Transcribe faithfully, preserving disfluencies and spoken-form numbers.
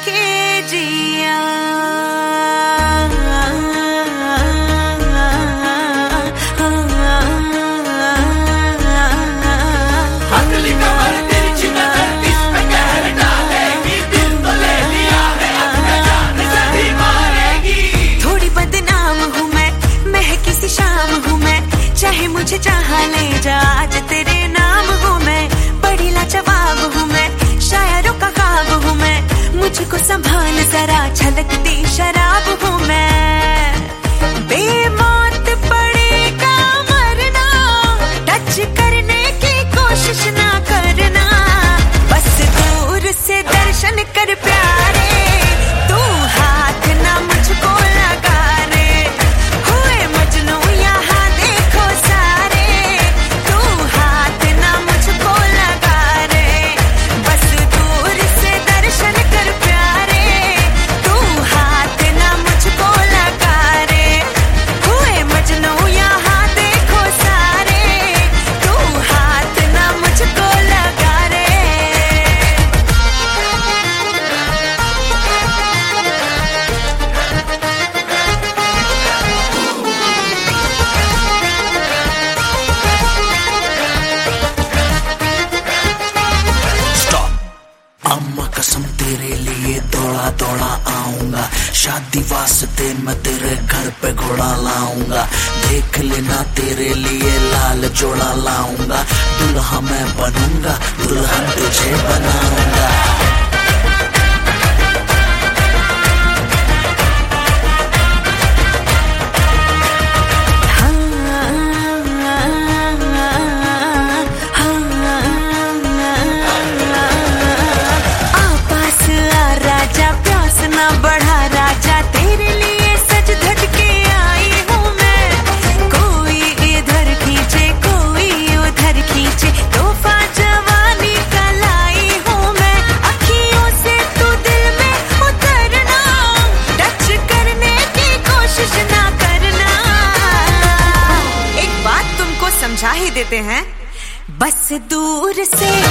के जिया। थोड़ी बदनाम हूँ मैं, महकी सी शाम हूँ मैं, चाहे मुझे जहाँ ले जा आज तेरे नाम हूँ मैं। बड़ी लाजवाब हूँ मैं, शायरों का ख्वाब हूँ मैं, मुझको संभाल जरा छलकती शराब हूँ मैं। बेमौत पड़ेगा मरना, टच करने की कोशिश ना करना, बस दूर से दर्शन कर प्यारे, तू हाथ ना मुझको लगा रे। हुए मजनू यहाँ देखो सारे, तू हाथ ना मुझको लगा रे, बस दूर से दर्शन कर प्यारे, तू हाथ ना मुझको लगा रे। हुए मजनू यहाँ देखो सारे, तू हाथ ना मुझको लगा रे। अम्मा कसम तेरे लिए दौड़ा दौड़ा आऊंगा, शादी वास्ते मैं तेरे घर पे घोड़ा लाऊंगा। देख लेना तेरे लिए लाल जोड़ा लाऊंगा, दुल्हा मैं बनूंगा, दुल्हन तुझे बनाऊंगा। बढ़ा राजा तेरे लिए सज धज के आई हूँ मैं, कोई इधर खींचे कोई उधर खींचे, तोहफा जवानी का लाई हूँ मैं। अखियों से तू दिल में उतरना, टच करने की कोशिश ना करना। एक बात तुमको समझा ही देते हैं, बस दूर से